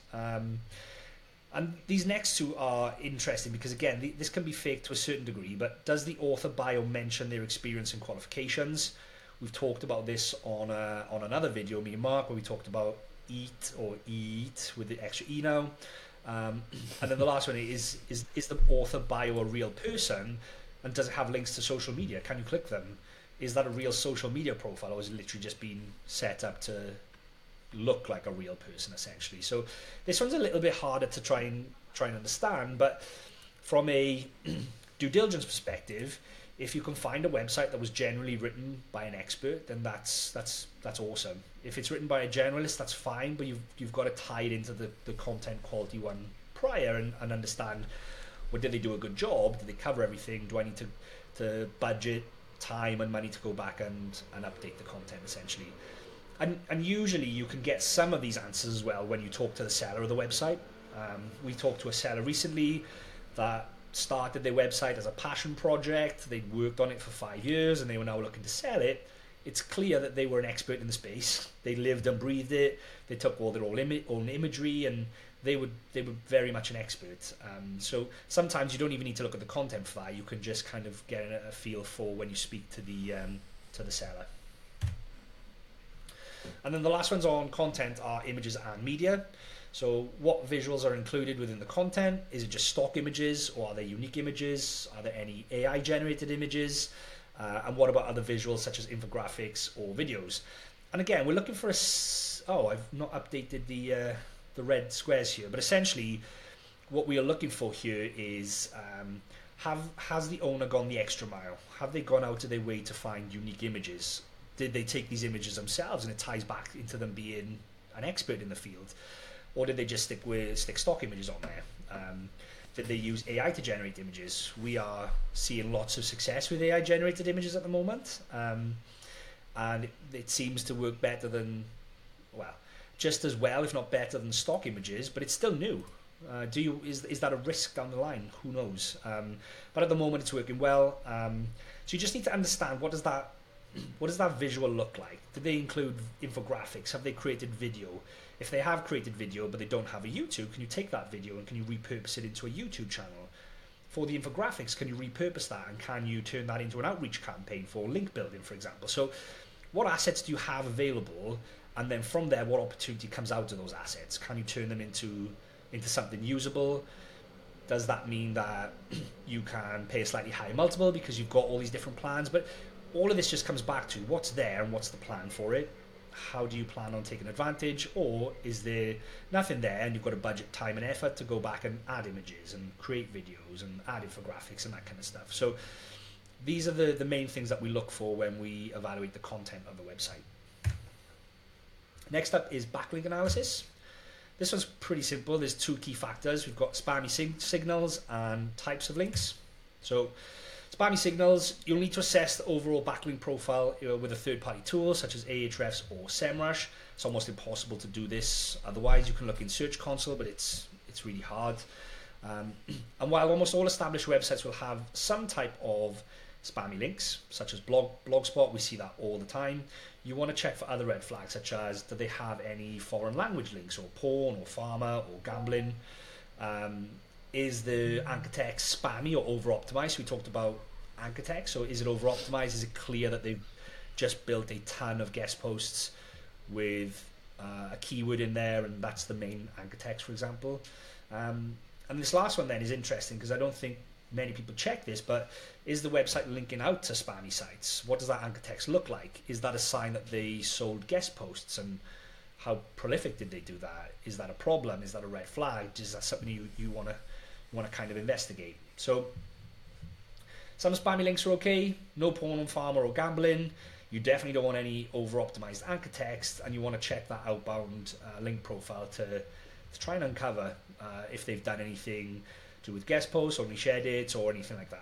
And these next 2 are interesting because, again, this can be faked to a certain degree, but does the author bio mention their experience and qualifications? We've talked about this on another video, me and Mark, where we talked about eat with the extra E now. And then the last one is the author bio a real person? And does it have links to social media? Can you click them? Is that a real social media profile, or is it literally just been set up to look like a real person, essentially? So this one's a little bit harder to try and understand, but from a due diligence perspective, if you can find a website that was generally written by an expert, then that's awesome. If it's written by a generalist, that's fine, but you've got to tie it into the content quality one prior and understand, well, did they do a good job? Did they cover everything? Do I need to budget time and money to go back and update the content, essentially? And usually you can get some of these answers as well when you talk to the seller of the website. We talked to a seller recently that started their website as a passion project. They'd worked on it for 5 years and they were now looking to sell it. it's clear that they were an expert in the space. They lived and breathed it. They took all their own imagery, and they were very much an expert. So sometimes you don't even need to look at the content for that. You can just kind of get a feel for when you speak to the seller. And then the last ones on content are images and media. So what visuals are included within the content? Is it just stock images, or are they unique images? Are there any AI generated images? And what about other visuals such as infographics or videos? And again, we're looking for I've not updated the red squares here, but essentially what we are looking for here is has the owner gone the extra mile? Have they gone out of their way to find unique images? Did they take these images themselves and it ties back into them being an expert in the field? Or did they just stick stock images on there? Did they use AI to generate images? We are seeing lots of success with AI generated images at the moment. And it seems to work better than, just as well, if not better than stock images, but it's still new. Is that a risk down the line? Who knows? But at the moment it's working well. So you just need to understand, what does that visual look like? Do they include infographics? Have they created video? If they have created video but they don't have a YouTube, can you take that video and can you repurpose it into a YouTube channel? For the infographics, can you repurpose that and can you turn that into an outreach campaign for link building, for example? So what assets do you have available? And then from there, what opportunity comes out of those assets? Can you turn them into something usable? Does that mean that you can pay a slightly higher multiple because you've got all these different plans? But all of this just comes back to what's there and what's the plan for it. How do you plan on taking advantage? Or is there nothing there and you've got a budget, time and effort to go back and add images and create videos and add infographics and that kind of stuff? So these are the main things that we look for when we evaluate the content of the website. Next up is backlink analysis. This one's pretty simple. There's two key factors. We've got spammy signals and types of links. So spammy signals, you'll need to assess the overall backlink profile with a third-party tool such as Ahrefs or SEMrush. It's almost impossible to do this. Otherwise, you can look in Search Console, but it's really hard. And while almost all established websites will have some type of spammy links, such as Blogspot, we see that all the time. You want to check for other red flags, such as do they have any foreign language links, or porn, or pharma, or gambling? Is the anchor text spammy or over-optimized? We talked about anchor text, so is it over-optimized? Is it clear that they've just built a ton of guest posts with a keyword in there, and that's the main anchor text, for example? And this last one then is interesting because I don't think many people check this, but is the website linking out to spammy sites? What does that anchor text look like? Is that a sign that they sold guest posts, and how prolific did they do that? Is that a problem? Is that a red flag? Is that something you want to kind of investigate? So some spammy links are okay. No porn on pharma or gambling. You definitely don't want any over-optimized anchor text, and you want to check that outbound link profile to try and uncover if they've done anything to do with guest posts or niche edits or anything like that.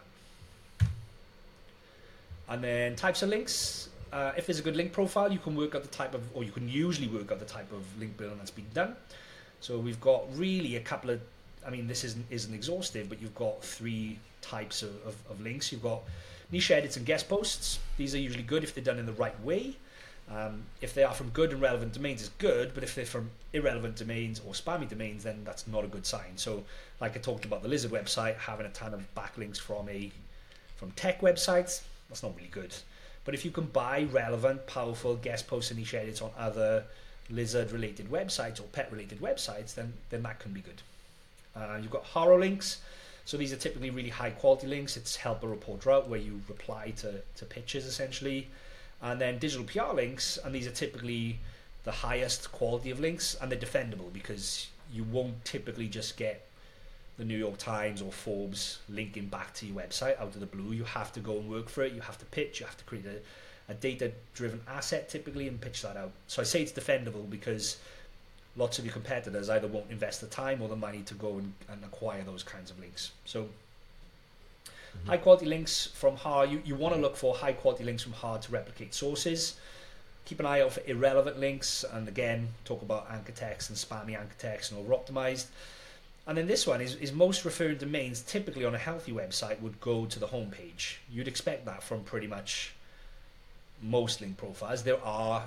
And then types of links. If there's a good link profile, you can work out the type of, or you can usually work out the type of link building that's been done. So we've got really a couple of, this isn't exhaustive, but you've got three types of links. You've got niche edits and guest posts. These are usually good if they're done in the right way. If they are from good and relevant domains, it's good, but if they're from irrelevant domains or spammy domains, then that's not a good sign. So like I talked about the Lizard website, having a ton of backlinks from tech websites, that's not really good. But if you can buy relevant, powerful guest posts and niche edits on other lizard-related websites or pet-related websites, then that can be good. You've got haro links. So these are typically really high-quality links. It's help a report route where you reply to pitches, essentially. And then digital PR links, and these are typically the highest quality of links, and they're defendable because you won't typically just get the New York Times or Forbes linking back to your website out of the blue. You have to go and work for it. You have to pitch. You have to create a data-driven asset typically and pitch that out. So I say it's defendable because lots of your competitors either won't invest the time or the money to go and acquire those kinds of links. So high quality links from hard, you want to look for high quality links from hard to replicate sources. Keep an eye out for irrelevant links, and again, talk about anchor text and spammy anchor text and over optimized. And then this one is most referring domains typically on a healthy website would go to the homepage. You'd expect that from pretty much most link profiles. There are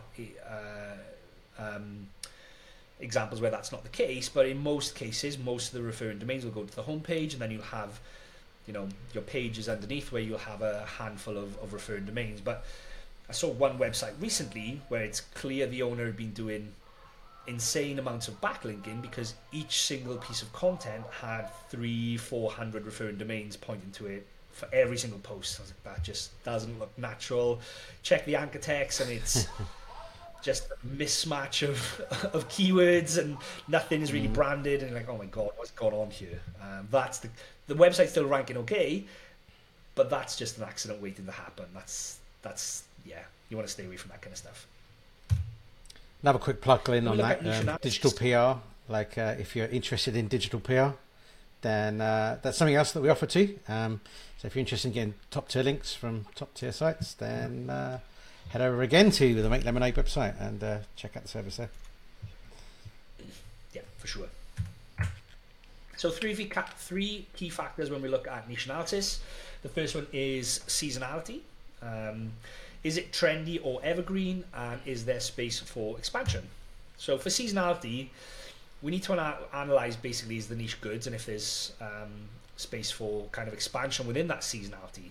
examples where that's not the case, but in most cases, most of the referring domains will go to the homepage, and then you'll have, your pages underneath where you'll have a handful of referring domains. But I saw one website recently where it's clear the owner had been doing insane amounts of backlinking because each single piece of content had 300-400 referring domains pointing to it for every single post. I was like, that just doesn't look natural. Check the anchor text and it's just a mismatch of keywords and nothing is really branded, and like, oh my god, what's going on here? That's the website's still ranking okay, but that's just an accident waiting to happen. That's you want to stay away from that kind of stuff. Another quick plug in on that, digital PR. Like if you're interested in digital PR, then that's something else that we offer too. So if you're interested in getting top tier links from top tier sites, then head over again to the Make Lemonade website and check out the service there. Yeah, for sure. So three key factors when we look at niche analysis. The first one is seasonality. Is it trendy or evergreen, and is there space for expansion? So for seasonality, we need to analyze basically is the niche goods, and if there's space for kind of expansion within that seasonality.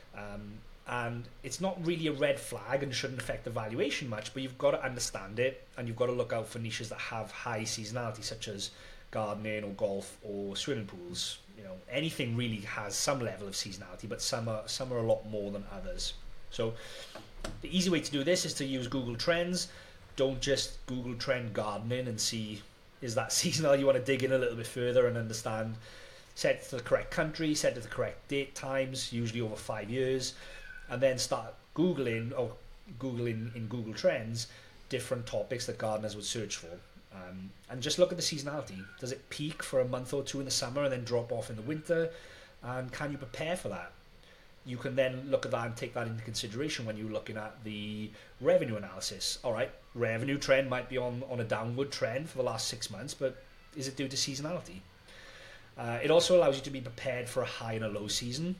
And it's not really a red flag and shouldn't affect the valuation much, but you've got to understand it, and you've got to look out for niches that have high seasonality, such as gardening or golf or swimming pools. Anything really has some level of seasonality, but some are a lot more than others. So the easy way to do this is to use Google Trends. Don't just Google Trend gardening and see, is that seasonal? You want to dig in a little bit further and understand, set it to the correct country, set it to the correct date times, usually over 5 years, and then start Googling in Google Trends different topics that gardeners would search for. And just look at the seasonality. Does it peak for a month or two in the summer and then drop off in the winter? And can you prepare for that? You can then look at that and take that into consideration when you're looking at the revenue analysis. All right, revenue trend might be on a downward trend for the last 6 months, but is it due to seasonality? It also allows you to be prepared for a high and a low season.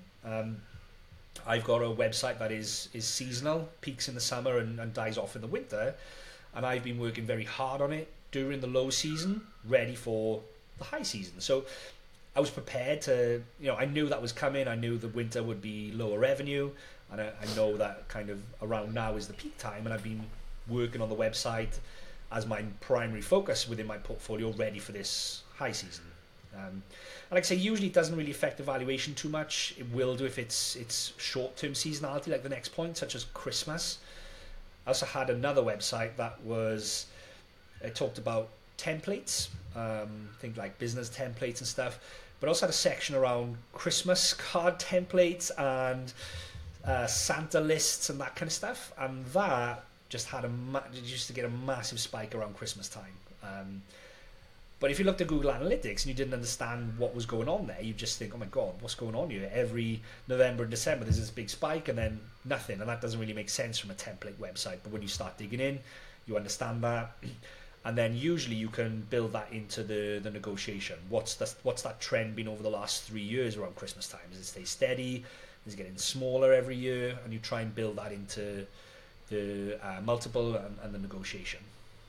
I've got a website that is seasonal, peaks in the summer and dies off in the winter, and I've been working very hard on it during the low season, ready for the high season. So I was prepared to, I knew that was coming. I knew the winter would be lower revenue, and I know that kind of around now is the peak time, and I've been working on the website as my primary focus within my portfolio, ready for this high season. And like I say, usually it doesn't really affect the valuation too much. It will do if it's short-term seasonality, like the next point, such as Christmas. I also had another website that was, it talked about templates, think like business templates and stuff, but also had a section around Christmas card templates and Santa lists and that kind of stuff, and that just had used to get a massive spike around Christmas time. But if you looked at Google Analytics and you didn't understand what was going on there, you just think, oh my god, what's going on here? Every November and December there's this big spike and then nothing, and that doesn't really make sense from a template website. But when you start digging in, you understand that, and then usually you can build that into the negotiation. What's that trend been over the last 3 years around Christmas time? Does it stay steady? Is it getting smaller every year? And you try and build that into the multiple and the negotiation.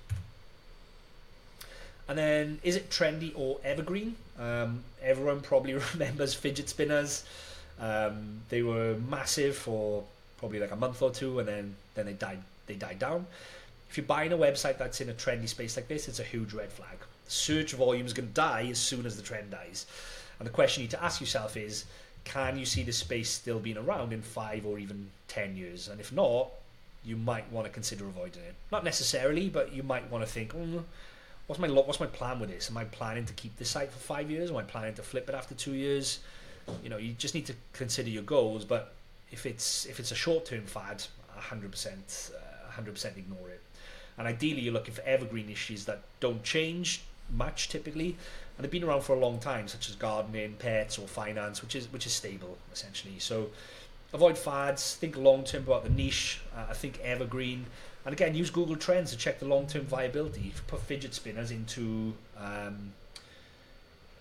And then, is it trendy or evergreen? Everyone probably remembers fidget spinners. They were massive for probably like a month or two, and then they died down. If you're buying a website that's in a trendy space like this, it's a huge red flag. Search volume is going to die as soon as the trend dies. And the question you need to ask yourself is, can you see this space still being around in 5 or even 10 years? And if not, you might want to consider avoiding it. Not necessarily, but you might want to think, what's my plan with this? Am I planning to keep this site for 5 years? Am I planning to flip it after 2 years? You just need to consider your goals. But if it's a short-term fad, 100% ignore it. And ideally, you're looking for evergreen issues that don't change much typically, and they've been around for a long time, such as gardening, pets, or finance, which is stable essentially. So avoid fads. Think long-term about the niche. I think evergreen. And again, use Google Trends to check the long-term viability. If you put fidget spinners into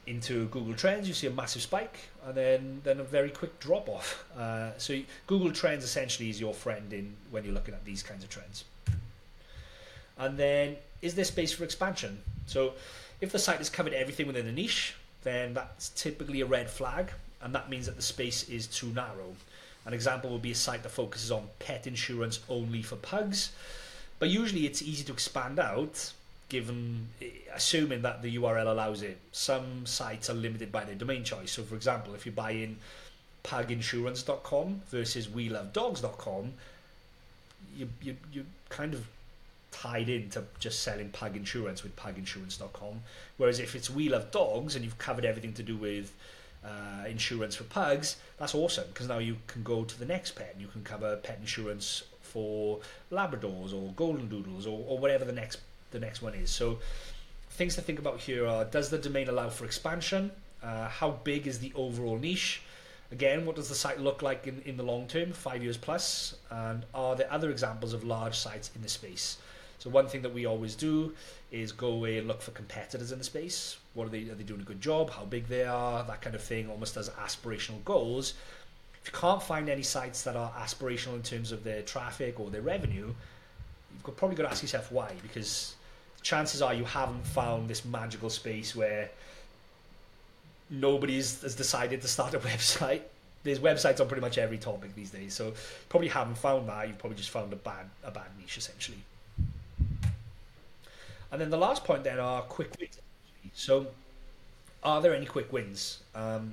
into Google Trends, you see a massive spike and then a very quick drop off. So Google Trends essentially is your friend when you're looking at these kinds of trends. And then, is there space for expansion? So if the site has covered everything within a niche, then that's typically a red flag, and that means that the space is too narrow. An example would be a site that focuses on pet insurance only for pugs, but usually it's easy to expand out, assuming that the URL allows it. Some sites are limited by their domain choice. So for example, if you buy in puginsurance.com versus welovedogs.com, you kind of tied into just selling pug insurance with puginsurance.com. Whereas if it's We Love Dogs and you've covered everything to do with insurance for pugs, that's awesome, because now you can go to the next pet and you can cover pet insurance for Labradors or Golden Doodles or whatever the next one is. So things to think about here are, does the domain allow for expansion? How big is the overall niche? Again, what does the site look like in the long term, 5 years plus? And are there other examples of large sites in the space? So one thing that we always do is go away and look for competitors in the space. Are they doing a good job? How big they are? That kind of thing, almost as aspirational goals. If you can't find any sites that are aspirational in terms of their traffic or their revenue, you've probably got to ask yourself why, because chances are you haven't found this magical space where nobody has decided to start a website. There's websites on pretty much every topic these days, so you probably haven't found that. You've probably just found a bad niche, essentially. And then the last point then are quick wins. So are there any quick wins? And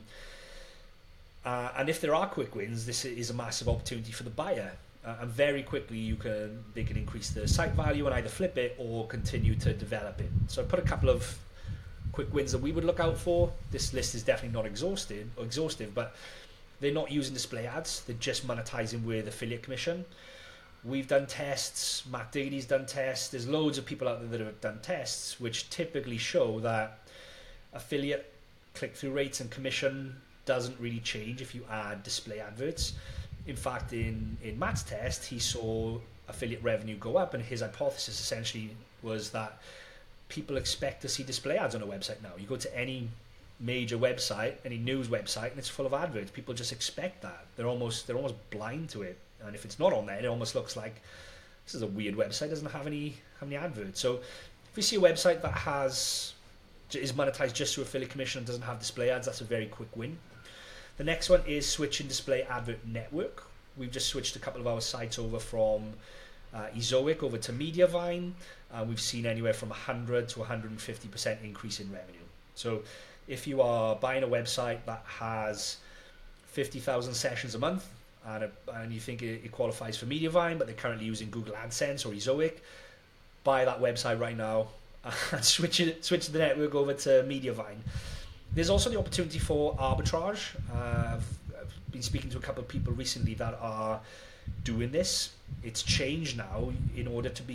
if there are quick wins, this is a massive opportunity for the buyer. And very quickly they can increase the site value and either flip it or continue to develop it. So I put a couple of quick wins that we would look out for. This list is definitely not exhaustive, but they're not using display ads. They're just monetizing with affiliate commission. We've done tests, Matt Daly's done tests, there's loads of people out there that have done tests which typically show that affiliate click-through rates and commission doesn't really change if you add display adverts. In fact, in Matt's test, he saw affiliate revenue go up, and his hypothesis essentially was that people expect to see display ads on a website now. You go to any major website, any news website, and it's full of adverts. People just expect that. They're almost blind to it. And if it's not on there, it almost looks like this is a weird website, doesn't have any adverts. So if you see a website that is monetized just through affiliate commission and doesn't have display ads, that's a very quick win. The next one is switching display advert network. We've just switched a couple of our sites over from Ezoic over to Mediavine. We've seen anywhere from 100 to 150% increase in revenue. So if you are buying a website that has 50,000 sessions a month, and you think it qualifies for Mediavine, but they're currently using Google AdSense or Ezoic, buy that website right now and switch the network over to Mediavine. There's also the opportunity for arbitrage. I've been speaking to a couple of people recently that are doing this. It's changed now in order to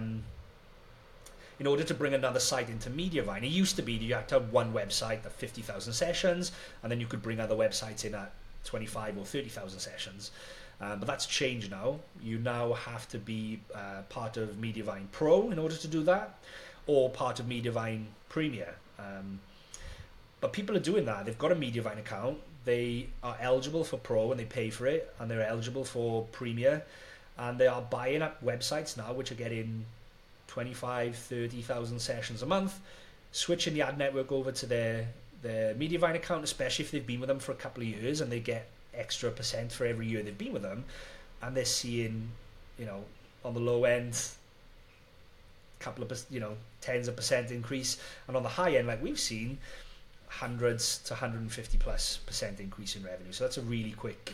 bring another site into Mediavine. It used to be you had to have one website at 50,000 sessions, and then you could bring other websites in at 25 or 30,000 sessions, but that's changed now. You now have to be part of Mediavine Pro in order to do that, or part of Mediavine Premier. But people are doing that. They've got a Mediavine account, they are eligible for Pro and they pay for it, and they're eligible for Premier, and they are buying up websites now which are getting 25, 30,000 sessions a month, switching the ad network over to their Mediavine account, especially if they've been with them for a couple of years and they get extra % for every year they've been with them, and they're seeing, on the low end, couple of tens of % increase, and on the high end, like we've seen, hundreds to 150+% increase in revenue. So that's a really quick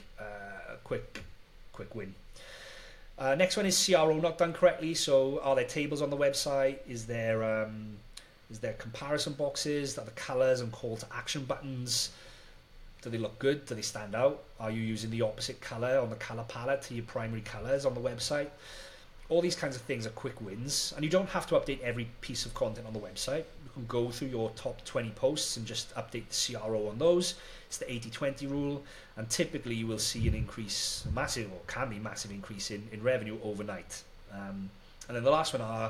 win. Next one is CRO not done correctly. So are there tables on the website? Is there comparison boxes? Are the colors and call to action buttons? Do they look good? Do they stand out? Are you using the opposite color on the color palette to your primary colors on the website? All these kinds of things are quick wins, and you don't have to update every piece of content on the website. You can go through your top 20 posts and just update the CRO on those. It's the 80-20 rule, and typically you will see an increase, massive increase in revenue overnight. And then the last one are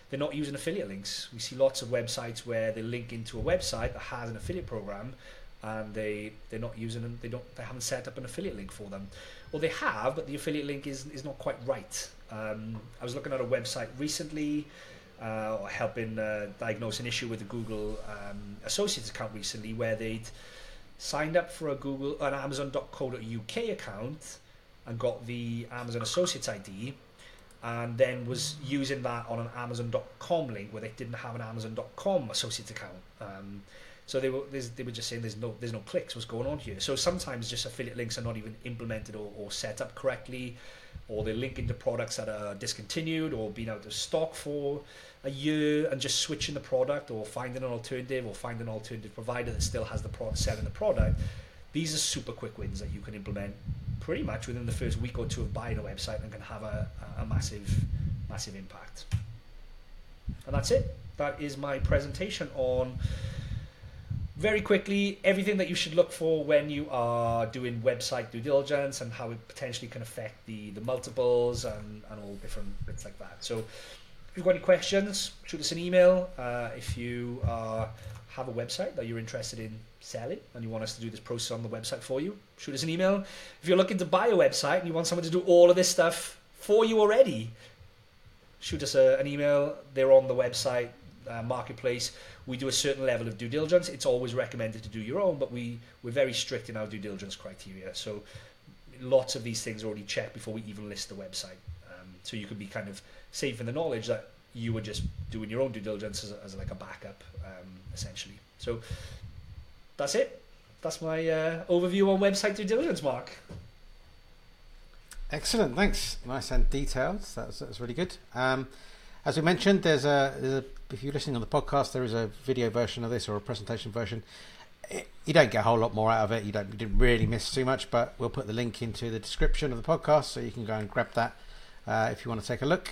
they're not using affiliate links. We see lots of websites where they link into a website that has an affiliate program, and they're not using them. They haven't set up an affiliate link for them, or they have, but the affiliate link is not quite right. I was looking at a website recently, helping diagnose an issue with the Google Associates account recently, where they'd signed up for an Amazon.co.uk account and got the Amazon Associates ID, and then was using that on an Amazon.com link where they didn't have an Amazon.com Associates account. So they were just saying there's no clicks. What's going on here? So sometimes just affiliate links are not even implemented or set up correctly, or they link into products that are discontinued or been out of stock for a year, and just switching the product or finding an alternative provider that still has the product, selling the product. These are super quick wins that you can implement pretty much within the first week or two of buying a website, and can have a massive impact. And that's it. That is my presentation on, very quickly, everything that you should look for when you are doing website due diligence, and how it potentially can affect the multiples and all different bits like that. So if you've got any questions, shoot us an email. If you have a website that you're interested in selling and you want us to do this process on the website for you, shoot us an email. If you're looking to buy a website and you want someone to do all of this stuff for you already, shoot us an email. They're on the website marketplace. We do a certain level of due diligence. It's always recommended to do your own, but we're very strict in our due diligence criteria. So lots of these things are already checked before we even list the website. So you could be kind of safe in the knowledge that you were just doing your own due diligence as like a backup, essentially. So that's it. That's my overview on website due diligence, Mark. Excellent, thanks. Nice and detailed. That's really good. As we mentioned, there's a if you're listening on the podcast, there is a video version of this, or a presentation version. You don't get a whole lot more out of it. You didn't really miss too much, but we'll put the link into the description of the podcast, so you can go and grab that if you want to take a look.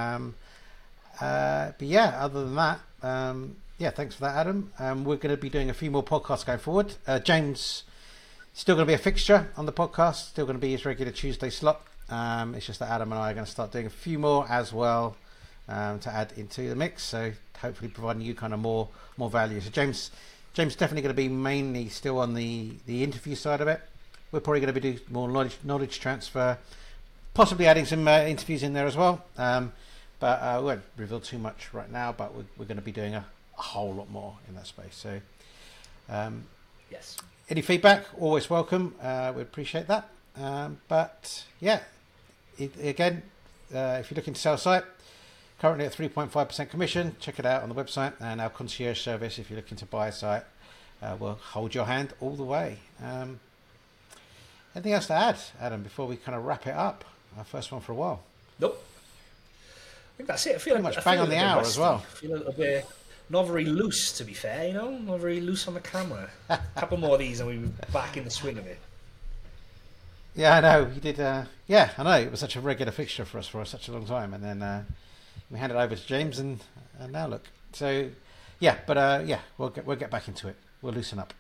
But yeah, other than that, thanks for that, Adam. We're going to be doing a few more podcasts going forward. James still going to be a fixture on the podcast, still going to be his regular Tuesday slot. It's just that Adam and I are going to start doing a few more as well, to add into the mix, so hopefully providing you kind of more value. So James definitely going to be mainly still on the interview side of it. We're probably going to be doing more knowledge transfer, possibly adding some interviews in there as well, but we won't reveal too much right now, but we're going to be doing a whole lot more in that space. So yes, any feedback, always welcome. We appreciate that. But yeah, if you're looking to sell a site, currently at 3.5% commission, check it out on the website. And our concierge service, if you're looking to buy a site, will hold your hand all the way. Anything else to add, Adam, before we kind of wrap it up? Our first one for a while. Nope. I think that's it. I feel pretty much bang on the hour as well. I feel a little bit not very loose, to be fair. Not very loose on the camera. A couple more of these, and we'll be back in the swing of it. Yeah, I know. You did. Yeah, I know. It was such a regular fixture for us for such a long time, and then we handed it over to James, and now look. So, yeah, but we'll get back into it. We'll loosen up.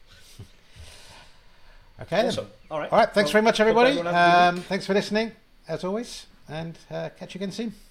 Okay. Awesome. Then. All right. All right. Thanks very much, everybody. Thanks for listening, as always, and catch you again soon.